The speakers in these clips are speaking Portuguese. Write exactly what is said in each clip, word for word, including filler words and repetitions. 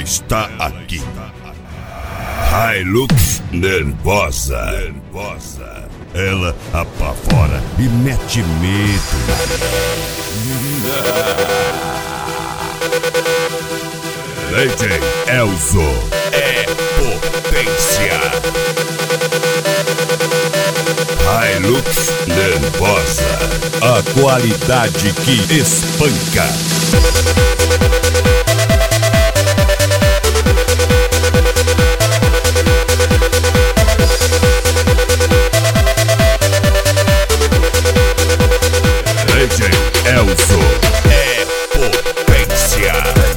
está aqui. Hilux Nervosa. Nervosa. Ela apavora e mete medo. D J Elzo é potência. Hilux Nervosa, a qualidade que espanca. D J Elzo é potência.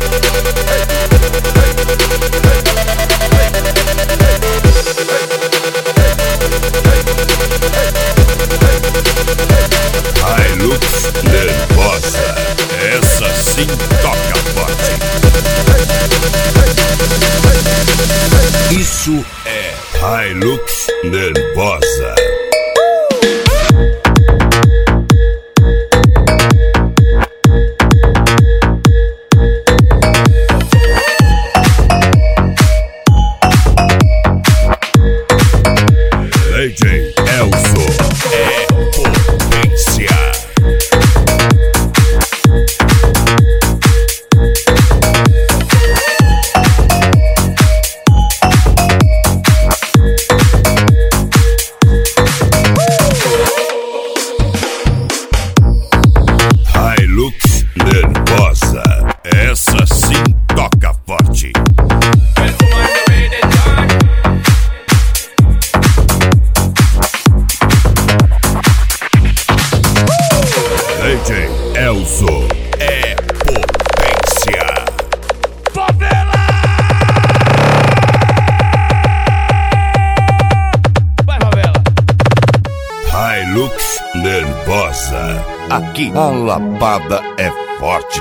Hilux Nervosa, essa sim toca forte. Isso é Hilux Nervosa. D J Elzo é potência. Hilux Nervosa, essa sim toca forte. D J Elzo é potência. Favela! Vai, favela! Hilux Nervosa, aqui a lapada é forte.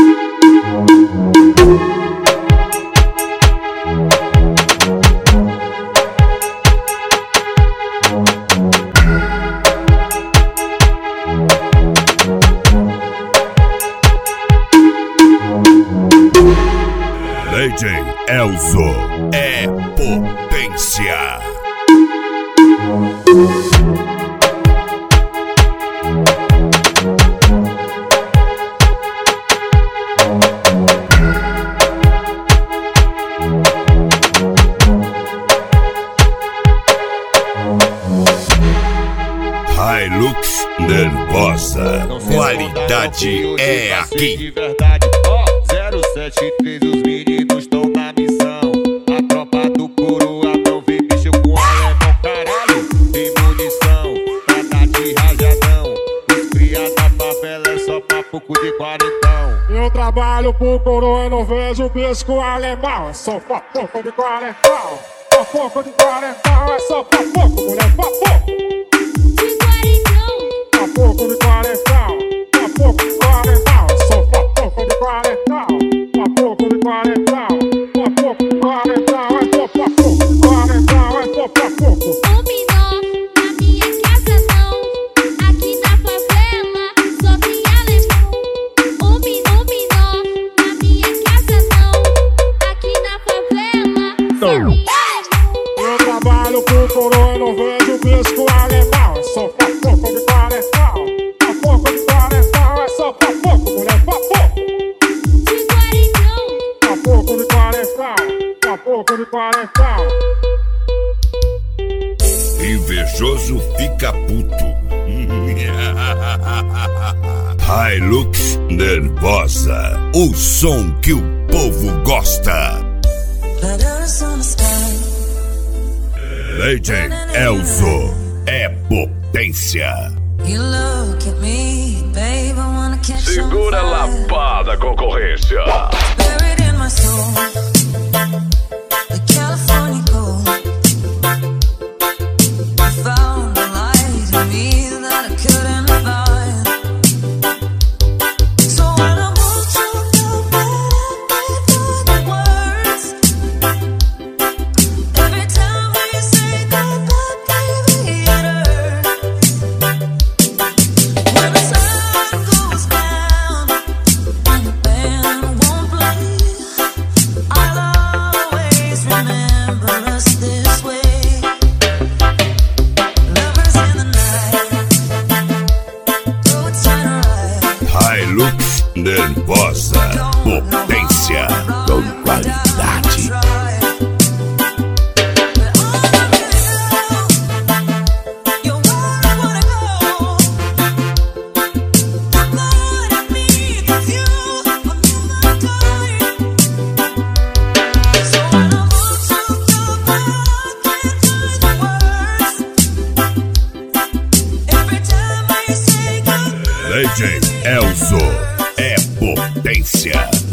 D J Elzo é potência. Hilux Nervosa, qualidade é aqui. zero sete três, os meninos estão na missão. A tropa do coroa não vê bicho com alemão, caralho. Tem munição, nada de rajadão. Os cria da favela é só papo de quarentão. Eu trabalho pro coroa e não vejo bicho com alemão. É só papo de quarentão. Papo de quarentão, é só papo, mulher, papo. Papo de quarentão, papo de quarentão, é só papo de quarentão. Papo de quarentão, papo de quarentão, é só papo de quarentão, é só papo. O menor na minha casa não, aqui na favela só tem alemão. O menor na minha casa não, aqui na favela só tem alemão. Eu trabalho pro coroa e não vejo bicho com alemão. É só papo de quarentão, papo de quarentão, é só papo, mulher, papo. De quarentão, Papo de quarentão, papo de quarentão. Invejoso fica puto. Hilux Nervosa, o som que o povo gosta. D J Elzo é potência. Segura a lapada, concorrência. I D J Elzo é potência.